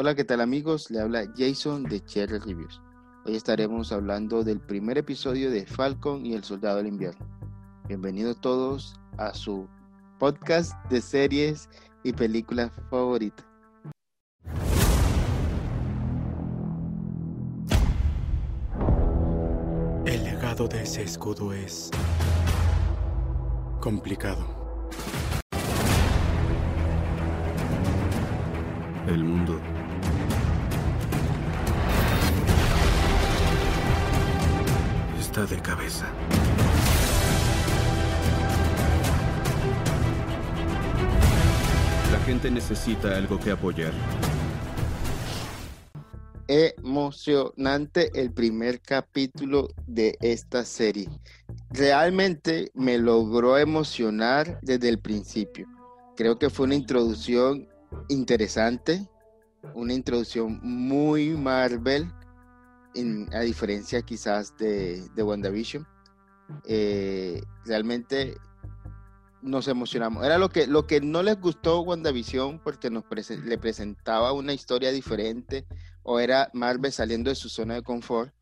Hola, ¿qué tal amigos? Le habla Jason de Cherry Reviews. Hoy estaremos hablando del primer episodio de Falcon y el Soldado del Invierno. Bienvenidos todos a su podcast de series y películas favoritas. El legado de ese escudo es complicado. El mundo está de cabeza. La gente necesita algo que apoyar. Emocionante el primer capítulo de esta serie. Realmente me logró emocionar desde el principio. Creo que fue una introducción interesante, una introducción muy Marvel, a diferencia quizás de WandaVision. Realmente nos emocionamos. Era lo que no les gustó WandaVision, porque le presentaba una historia diferente, o era Marvel saliendo de su zona de confort.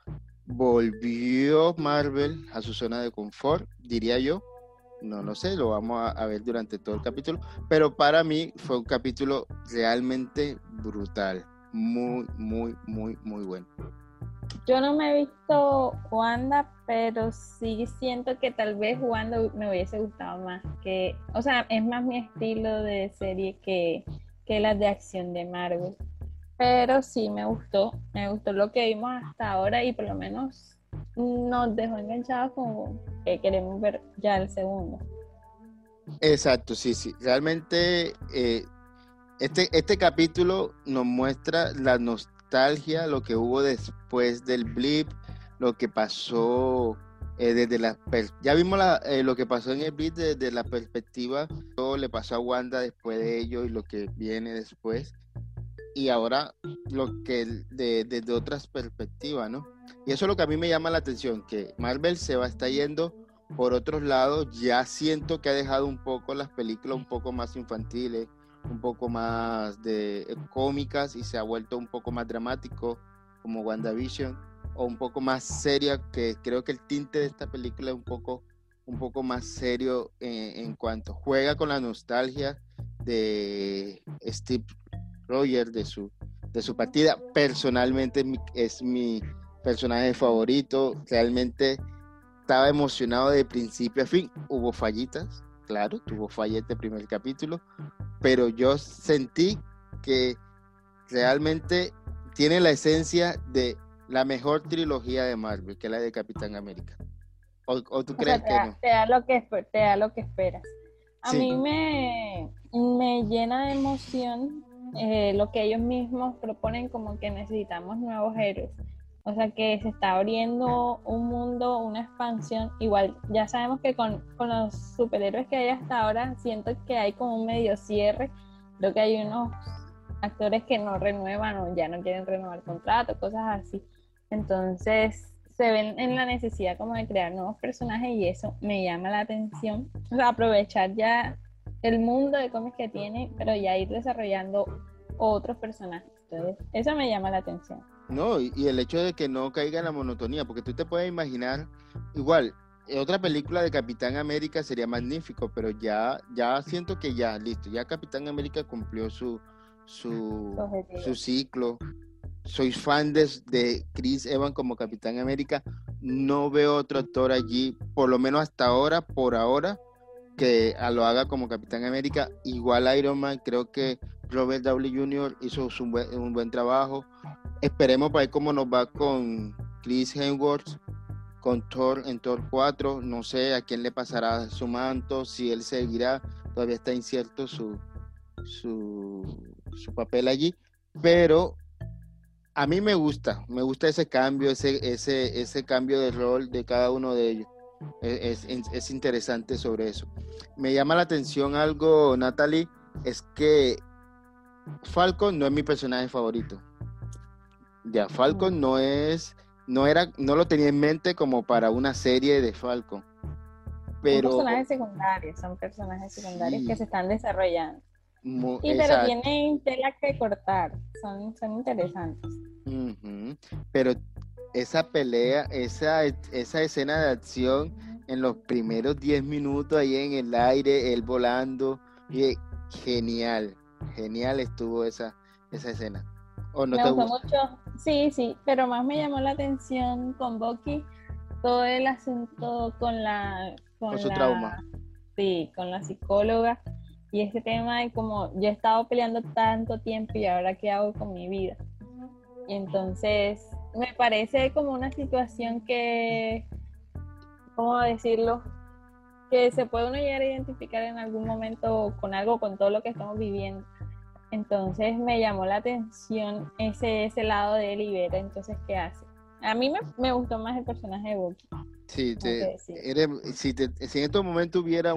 Volvió Marvel a su zona de confort, diría yo. No sé, lo vamos a ver durante todo el capítulo, pero para mí fue un capítulo realmente brutal, muy bueno. Yo no me he visto Wanda, pero sí siento que tal vez Wanda me hubiese gustado más, o sea, es más mi estilo de serie que las de acción de Marvel, pero sí me gustó lo que vimos hasta ahora y por lo menos nos dejó enganchados como que queremos ver ya el segundo. Exacto, sí, realmente este capítulo nos muestra la nostalgia, lo que hubo después del blip, lo que pasó ya vimos lo que pasó en el blip desde la perspectiva, todo le pasó a Wanda después de ello y lo que viene después, y ahora lo que desde otras perspectivas, ¿no? Y eso es lo que a mí me llama la atención, que Marvel está yendo por otros lados. Ya siento que ha dejado un poco las películas un poco más infantiles, un poco más cómicas, y se ha vuelto un poco más dramático como WandaVision, o un poco más seria, que creo que el tinte de esta película es un poco más serio en cuanto juega con la nostalgia de Steve Rogers, de su partida. Personalmente es mi personaje favorito. Realmente estaba emocionado de principio a fin. Hubo fallitas, claro, tuvo falla este primer capítulo, pero yo sentí que realmente tiene la esencia de la mejor trilogía de Marvel, que es la de Capitán América. ¿O tú crees que no? Te da lo que esperas. A mí me llena de emoción lo que ellos mismos proponen, como que necesitamos nuevos héroes. O sea, que se está abriendo un mundo, una expansión. Igual, ya sabemos que con los superhéroes que hay hasta ahora, siento que hay como un medio cierre. Creo que hay unos actores que no renuevan o ya no quieren renovar contrato, cosas así. Entonces, se ven en la necesidad como de crear nuevos personajes, y eso me llama la atención. O sea, aprovechar ya el mundo de cómics que tiene, pero ya ir desarrollando otros personajes. Entonces, eso me llama la atención. No, y el hecho de que no caiga en la monotonía, porque tú te puedes imaginar, igual, otra película de Capitán América sería magnífico, pero ya siento que ya, listo, ya Capitán América cumplió su ciclo. Soy fan de Chris Evans como Capitán América. No veo otro actor allí, por lo menos hasta ahora, por ahora, que lo haga como Capitán América. Igual Iron Man, creo que Robert Downey Jr. hizo un buen trabajo. Esperemos para ver cómo nos va con Chris Hemsworth, con Thor en Thor 4. No sé a quién le pasará su manto, si él seguirá. Todavía está incierto su papel allí, pero a mí me gusta ese cambio, ese cambio de rol de cada uno de ellos. Es interesante sobre eso. Me llama la atención algo, Natalie, es que Falcon no es mi personaje favorito. Ya, Falcon no lo tenía en mente como para una serie de Falcon. Pero Son personajes secundarios que se están desarrollando. Sí, pero Exacto. tienen tela que cortar, son interesantes. Ujú. Pero esa pelea, esa escena de acción en los primeros 10 minutos ahí en el aire, él volando, y genial, genial estuvo esa escena. ¿O no Me te gustó gusta? mucho, sí, sí, pero más me llamó la atención con Bucky todo el asunto Con con su trauma. la, sí, con la psicóloga y ese tema de como yo he estado peleando tanto tiempo y ahora qué hago con mi vida. Y entonces me parece como una situación que, ¿cómo decirlo? Que se puede uno llegar a identificar en algún momento con algo, con todo lo que estamos viviendo. Entonces me llamó la atención ese lado de él y ver entonces qué hace. A mí me gustó más el personaje de Bucky, Si, tengo que decir. si en estos momentos hubiera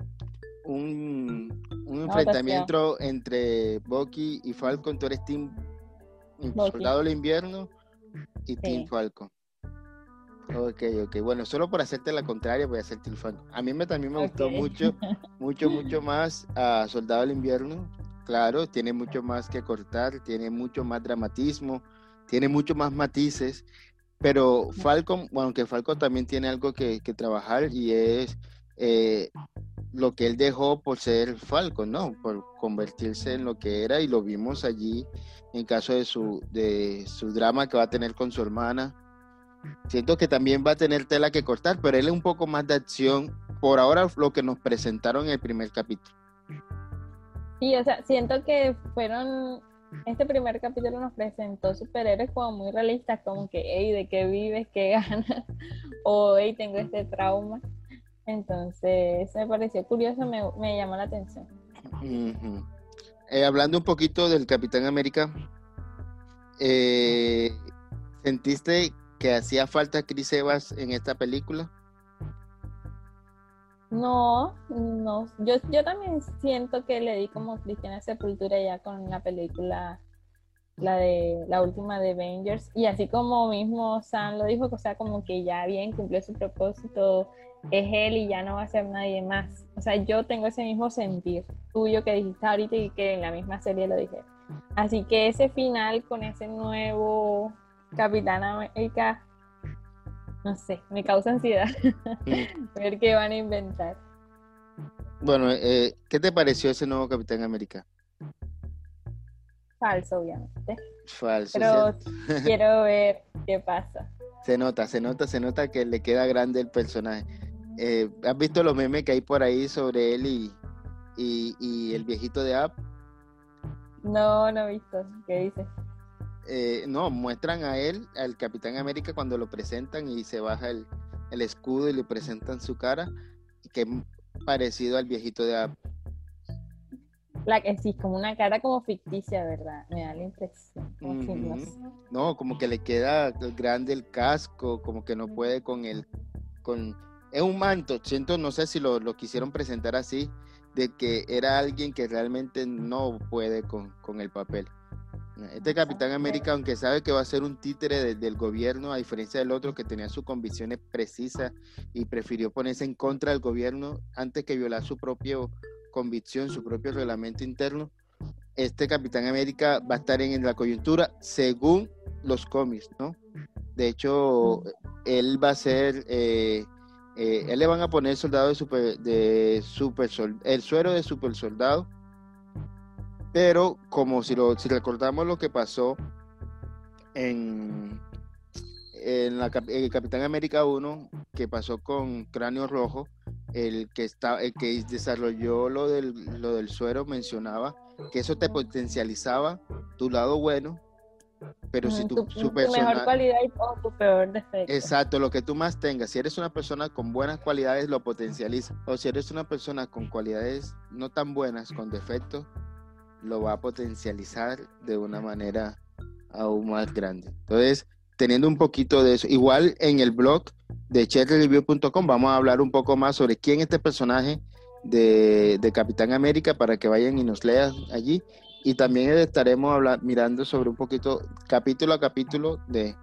un Una votación, enfrentamiento entre Bucky y Falcon, tú eres Team Bucky, Soldado del Invierno y Team sí. Falcon. Ok, ok. Bueno, solo por hacerte la contraria voy a hacer Team Falcon. A mí también me Ok. gustó mucho más a Soldado del Invierno. Claro, tiene mucho más que cortar, tiene mucho más dramatismo, tiene mucho más matices. Pero Falcon, bueno, aunque Falcon también tiene algo que trabajar y es eh, lo que él dejó por ser Falcon, ¿no? Por convertirse en lo que era y lo vimos allí en caso de su drama que va a tener con su hermana. Siento que también va a tener tela que cortar, pero él es un poco más de acción. Por ahora, lo que nos presentaron en el primer capítulo. Sí, o sea, siento que este primer capítulo nos presentó superhéroes como muy realistas, como que, hey, ¿de qué vives? ¿Qué ganas? O, hey, tengo este trauma. Entonces, me pareció curioso, me llamó la atención. Uh-huh. Hablando un poquito del Capitán América, eh, ¿sentiste que hacía falta Chris Evans en esta película? No, no, yo también siento que le di como Cristiana Sepultura ya con la película, la última de Avengers, y así como mismo Sam lo dijo, o sea, como que ya bien cumplió su propósito, es él y ya no va a ser nadie más. O sea, yo tengo ese mismo sentir tuyo que dijiste ahorita y que en la misma serie lo dije. Así que ese final con ese nuevo Capitán América, no sé, me causa ansiedad Mm. ver qué van a inventar. Bueno, ¿qué te pareció ese nuevo Capitán América? Falso, obviamente. Falso, Pero ¿cierto? quiero ver qué pasa. Se nota que le queda grande el personaje. ¿Has visto los memes que hay por ahí sobre él y el viejito de App? No, no he visto. ¿Qué dices? No, muestran a él, al Capitán América, cuando lo presentan y se baja el escudo y le presentan su cara, que es parecido al viejito de App. La que sí, como una cara como ficticia, ¿verdad? Me da la impresión. Como si no sé. Ujú. No, como que le queda grande el casco, como que no puede es un manto, siento, no sé si lo quisieron presentar así, de que era alguien que realmente no puede con el papel. Este Capitán América, aunque sabe que va a ser un títere del gobierno, a diferencia del otro que tenía sus convicciones precisas y prefirió ponerse en contra del gobierno antes que violar su propia convicción, su propio reglamento interno, este Capitán América va a estar en la coyuntura según los cómics, ¿no? De hecho, él va a ser, él le van a poner soldado el suero de super soldado, pero como si recordamos lo que pasó en, el Capitán América 1, que pasó con Cráneo Rojo, el que desarrolló lo del suero mencionaba que eso te potencializaba tu lado bueno, pero si Tu mejor cualidad o tu peor defecto. exacto, lo que tú más tengas, si eres una persona con buenas cualidades, lo potencializa, o si eres una persona con cualidades no tan buenas, con defectos, lo va a potencializar de una manera aún más grande. Entonces, teniendo un poquito de eso, igual en el blog de cherryreview.com vamos a hablar un poco más sobre quién es este personaje de Capitán América para que vayan y nos lean allí. Y también estaremos mirando sobre un poquito, capítulo a capítulo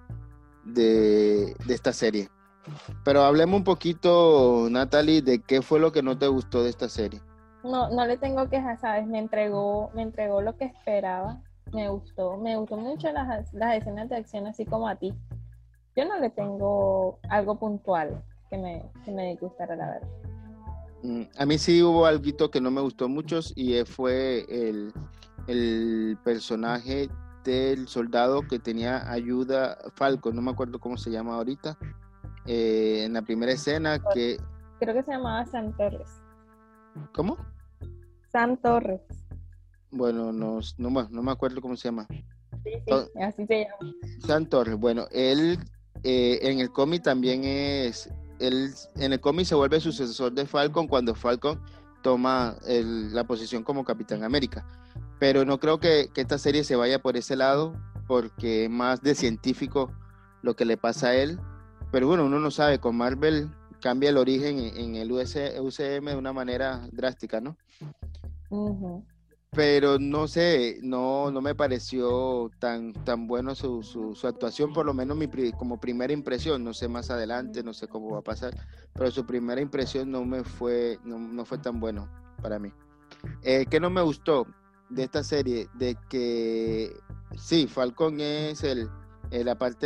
de esta serie. Pero hablemos un poquito, Natalie, de qué fue lo que no te gustó de esta serie. no le tengo quejas, ¿sabes? Me entregó lo que esperaba. Me gustó mucho las escenas de acción, así como a ti. Yo no le tengo algo puntual que me disgustara, la verdad. A mí sí hubo algo que no me gustó mucho y fue el personaje del soldado que tenía ayuda, Falcon, no me acuerdo cómo se llama ahorita, en la primera escena que... Creo que se llamaba Sam Torres. ¿Cómo? Sam Torres. Bueno, no me acuerdo cómo se llama. Sí, así se llama. Sam Torres, bueno, él en el cómic también en el cómic se vuelve sucesor de Falcon cuando Falcon toma la posición como Capitán América. Pero no creo que esta serie se vaya por ese lado, porque es más de científico lo que le pasa a él. Pero bueno, uno no sabe, con Marvel cambia el origen en el UCM de una manera drástica, ¿no? Uh-huh. Pero no sé, no me pareció tan bueno su actuación, por lo menos como primera impresión. No sé más adelante, no sé cómo va a pasar, pero su primera impresión no fue tan bueno para mí. ¿Qué no me gustó de esta serie? De que sí, Falcon es la parte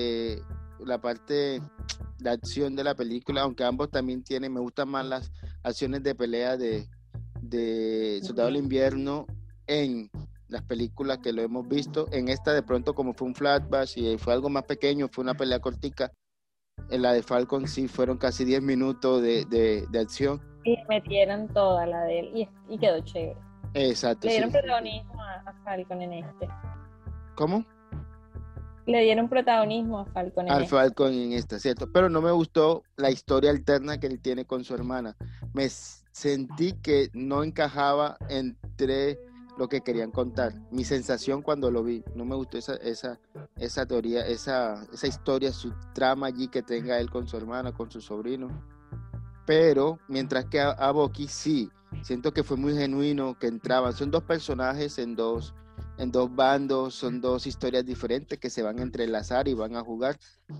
de acción de la película, aunque ambos también me gustan más las acciones de pelea de Soldado del Invierno en las películas que lo hemos visto. En esta de pronto, como fue un flashback y fue algo más pequeño, fue una pelea cortica. En la de Falcon sí fueron casi 10 minutos de acción. Y metieron toda la de él y quedó chévere. Exacto. Le dieron protagonismo a Falcon en este. ¿Cómo? Le dieron protagonismo a Falcon al Falcon en esta, ¿cierto? Pero no me gustó la historia alterna que él tiene con su hermana. Me sentí que no encajaba entre lo que querían contar. Mi sensación cuando lo vi, no me gustó esa teoría, esa historia, su trama allí que tenga él con su hermana, con su sobrino. Pero mientras que a Bucky sí, siento que fue muy genuino, que entraban. Son dos personajes en dos bandos, son dos historias diferentes que se van a entrelazar y van a jugar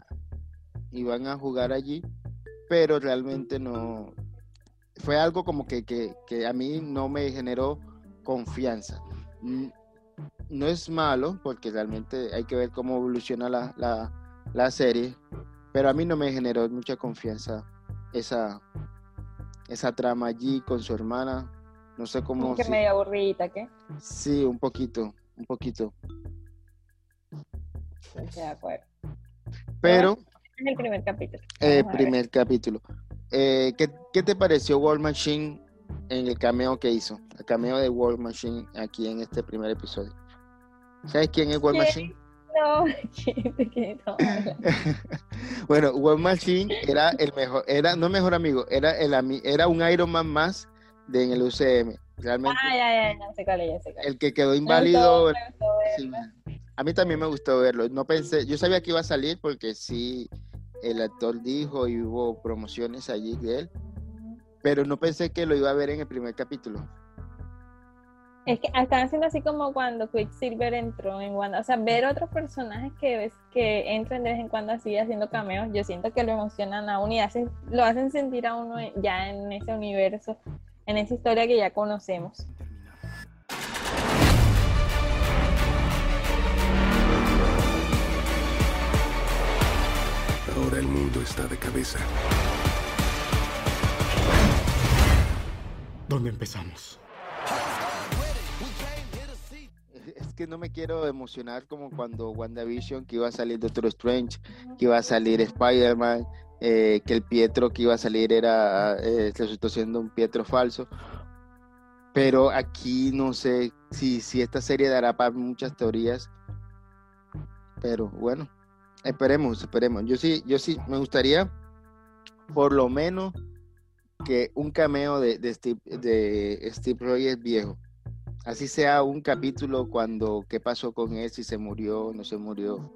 allí, pero realmente no fue algo como que a mí no me generó confianza. No es malo, porque realmente hay que ver cómo evoluciona la serie, pero a mí no me generó mucha confianza esa trama allí con su hermana. No sé cómo... Que medio aburrida, ¿qué? Sí, un poquito. De acuerdo. Pero... Es el primer capítulo. Primer capítulo. ¿Qué te pareció War Machine en el cameo que hizo? El cameo de War Machine aquí en este primer episodio. ¿Sabes quién es War Machine? No, ¿quién Bueno, War Machine era el mejor, no mejor amigo, era un Iron Man más en el UCM. Realmente. Ya sé cuál es. El que quedó inválido. Me gustó sí, a mí también me gustó verlo. No pensé, yo sabía que iba a salir porque sí, el actor dijo y hubo promociones allí de él, pero no pensé que lo iba a ver en el primer capítulo. Es que están haciendo así como cuando Quicksilver entró en Wanda, o sea, ver otros personajes que entran de vez en cuando así haciendo cameos, yo siento que lo emocionan a uno y lo hacen sentir a uno ya en ese universo, en esa historia que ya conocemos. Ahora el mundo está de cabeza. ¿Dónde empezamos? Es que no me quiero emocionar como cuando WandaVision, que iba a salir Doctor Strange, que iba a salir Spider-Man, que el Pietro que iba a salir resultó siendo un Pietro falso. Pero aquí no sé si esta serie dará para muchas teorías. Pero bueno, esperemos. Yo sí me gustaría por lo menos que un cameo de Steve Rogers viejo. Así sea un capítulo qué pasó con él, si se murió, no se murió,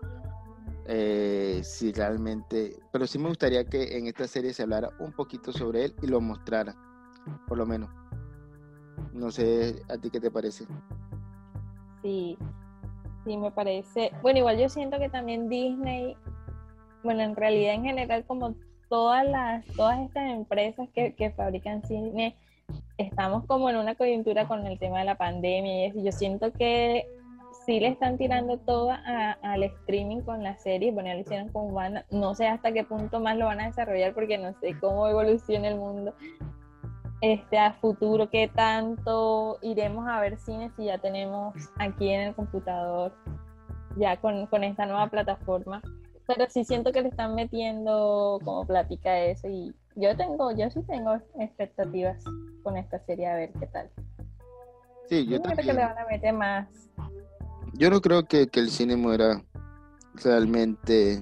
si realmente... Pero sí me gustaría que en esta serie se hablara un poquito sobre él y lo mostrara, por lo menos. No sé, ¿a ti qué te parece? Sí, me parece... Bueno, igual yo siento que también Disney, bueno, en realidad en general como todas estas empresas que fabrican cine, estamos como en una coyuntura con el tema de la pandemia y eso. Yo siento que sí le están tirando todo al streaming con la serie. Bueno, ya lo hicieron con Wanda. No sé hasta qué punto más lo van a desarrollar porque no sé cómo evoluciona el mundo a futuro, qué tanto iremos a ver cine si ya tenemos aquí en el computador, ya con esta nueva plataforma. Pero sí siento que le están metiendo como plática a eso y yo sí tengo expectativas con esta serie a ver qué tal. Sí, yo creo que también. le van a meter más. Yo no creo que el cine muera realmente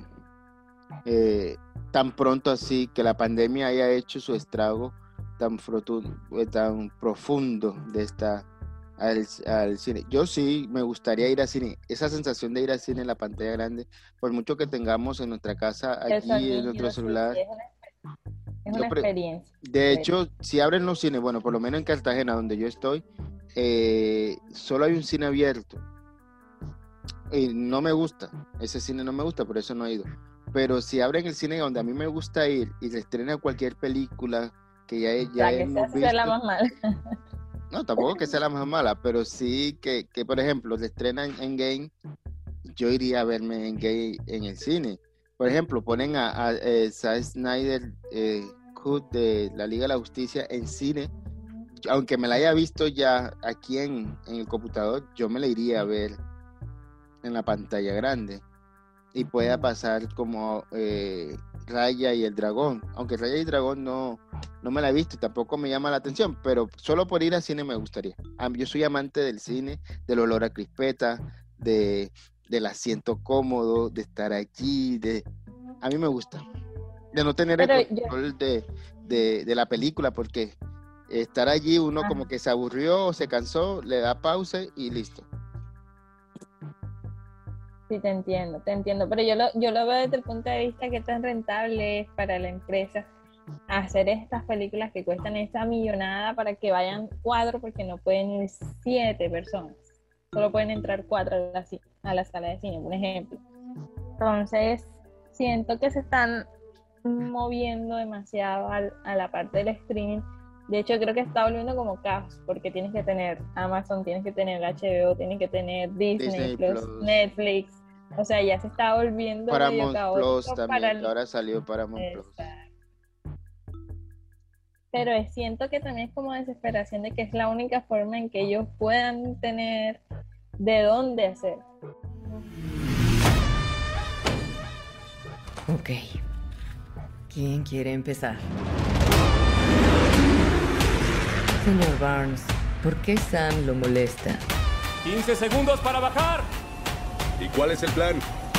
tan pronto así, que la pandemia haya hecho su estrago tan profundo al cine. Yo sí me gustaría ir al cine. Esa sensación de ir al cine en la pantalla grande, por mucho que tengamos en nuestra casa, El aquí en nuestro sonido, sí, celular. es una experiencia. De hecho, si abren los cines, bueno, por lo menos en Cartagena, donde yo estoy, solo hay un cine abierto. Y no me gusta, ese cine no me gusta, por eso no he ido. Pero si abren el cine donde a mí me gusta ir y se estrena cualquier película que ya que hemos sea visto, la más mala. no, tampoco que sea la más mala, pero sí que por ejemplo, se estrena en Game, yo iría a verme en Game en el cine. Por ejemplo, ponen a Zack Snyder Cut de la Liga de la Justicia en cine, aunque me la haya visto ya aquí en el computador, yo me la iría a ver en la pantalla grande y pueda pasar como Raya y el Dragón, aunque Raya y el Dragón no me la he visto y tampoco me llama la atención, pero solo por ir al cine me gustaría. Yo soy amante del cine, del olor a crispeta, del asiento cómodo, de estar allí, a mí me gusta, de no tener el control de la película, porque estar allí uno como que se aburrió o se cansó, le da pausa y listo. Sí, te entiendo, pero yo lo veo desde el punto de vista que tan rentable es para la empresa hacer estas películas que cuestan esa millonada para que vayan 4, porque no pueden ir 7 personas, solo pueden entrar 4 a la sala de cine, por ejemplo. Entonces, siento que se están moviendo demasiado a la parte del streaming. De hecho, creo que está volviendo como caos, porque tienes que tener Amazon, tienes que tener HBO, tienes que tener Disney Plus, Netflix. O sea, ya se está volviendo Paramount medio caótico. Plus también, que ahora salió Paramount Plus. Pero siento que también es como desesperación de que es la única forma en que ellos puedan tener de dónde hacer. Ok. ¿Quién quiere empezar? Señor Barnes, ¿por qué Sam lo molesta? 15 segundos para bajar. ¿Y cuál es el plan?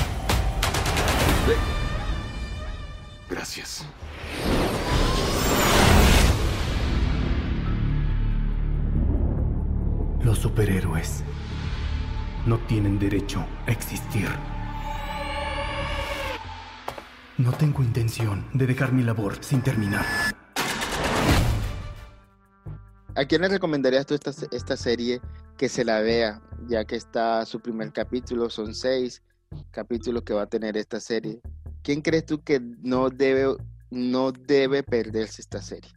Gracias. Los superhéroes no tienen derecho a existir. No tengo intención de dejar mi labor sin terminar. ¿A quién le recomendarías tú esta serie que se la vea, ya que está su primer capítulo? Son 6 capítulos que va a tener esta serie. ¿Quién crees tú que no debe perderse esta serie?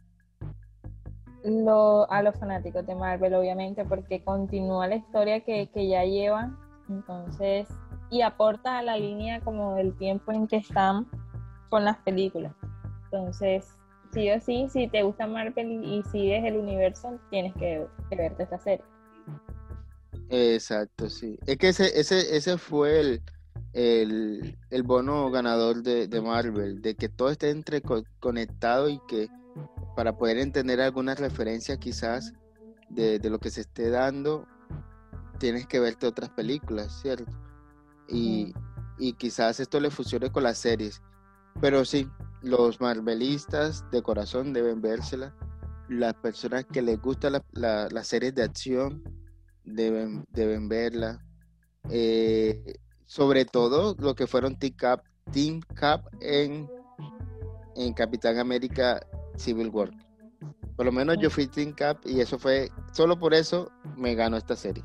A los fanáticos de Marvel, obviamente, porque continúa la historia que ya llevan, entonces, y aporta a la línea como del tiempo en que están con las películas. Entonces, sí o sí, si te gusta Marvel y sigues el universo, tienes que verte esta serie. Exacto, sí. Es que ese fue el bono ganador de Marvel, de que todo esté conectado y que para poder entender algunas referencias quizás de lo que se esté dando, tienes que verte otras películas, ¿cierto? Y quizás esto le funcione con las series. Pero sí, los marvelistas de corazón deben vérsela. Las personas que les gustan las series de acción deben verla. Sobre todo lo que fueron Team Cap en Capitán América Civil War. Por lo menos yo fui Team Cap y eso fue, solo por eso me ganó esta serie.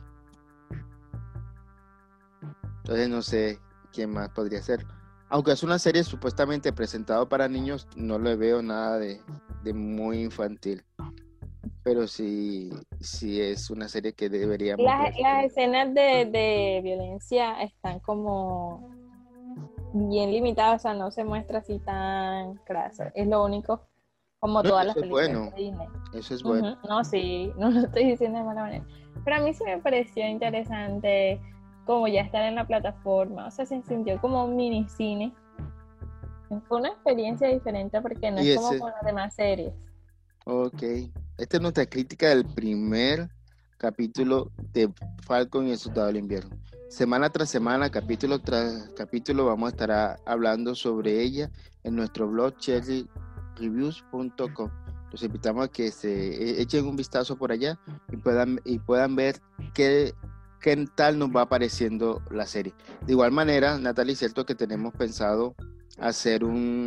Entonces no sé quién más podría ser. Aunque es una serie supuestamente presentada para niños, no le veo nada de muy infantil. pero sí es una serie que deberíamos Las ver. escenas de violencia están como bien limitadas, o sea, no se muestra así tan crasa. Es lo único, como No, todas las eso es películas bueno, de Disney. eso es bueno. Ujú. No, sí, no lo estoy diciendo de mala manera. Pero a mí sí me pareció interesante como ya estar en la plataforma, o sea, se sintió como un minicine. Fue una experiencia diferente porque no Y es como ese, con las demás series. ok. Esta es nuestra crítica del primer capítulo de Falcon y el Soldado del Invierno. Semana tras semana, capítulo tras capítulo, vamos a estar hablando sobre ella en nuestro blog cherryreviews.com. Los invitamos a que se echen un vistazo por allá y puedan ver qué tal nos va apareciendo la serie. De igual manera, Natalie, cierto que tenemos pensado hacer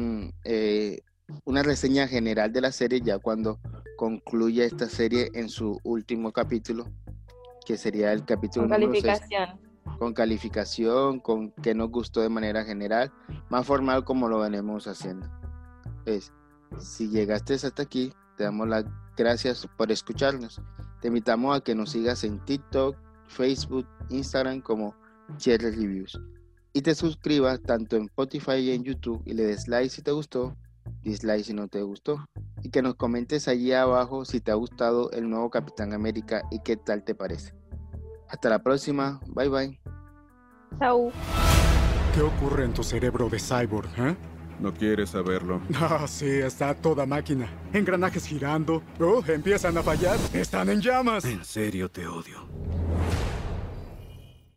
una reseña general de la serie ya cuando concluya esta serie en su último capítulo, que sería el capítulo Con número 6, calificación. con calificación, con qué nos gustó de manera general, más formal como lo venimos haciendo. Pues, si llegaste hasta aquí, te damos las gracias por escucharnos. Te invitamos a que nos sigas en TikTok, Facebook, Instagram como Cherry Reviews. Y te suscribas tanto en Spotify y en YouTube y le des like si te gustó, dislike si no te gustó. Y que nos comentes allí abajo si te ha gustado el nuevo Capitán América y qué tal te parece. Hasta la próxima. Bye bye. Chau. ¿Qué ocurre en tu cerebro de cyborg, eh? No quieres saberlo. Ah, sí, está a toda máquina. Engranajes girando. Oh, empiezan a fallar. Están en llamas. En serio te odio.